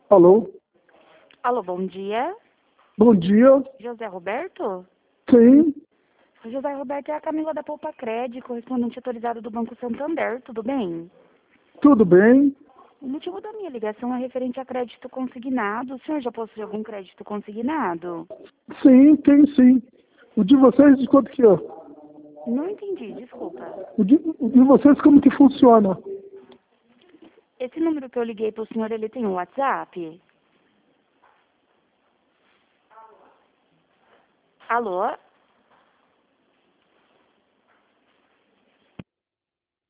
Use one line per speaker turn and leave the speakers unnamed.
Alô?
Alô, bom dia.
Bom dia.
José Roberto?
Sim,
O José Roberto é a Camila da Poupa Cred, correspondente autorizado do Banco Santander, tudo bem?
tudo bem?
O motivo da minha ligação é referente a crédito consignado. O senhor já possui algum crédito consignado?
Sim, tem sim. O de vocês, de quanto que é?
Não entendi, desculpa.
O de vocês, como que funciona?
Esse número que eu liguei para o senhor, ele tem um WhatsApp? Alô?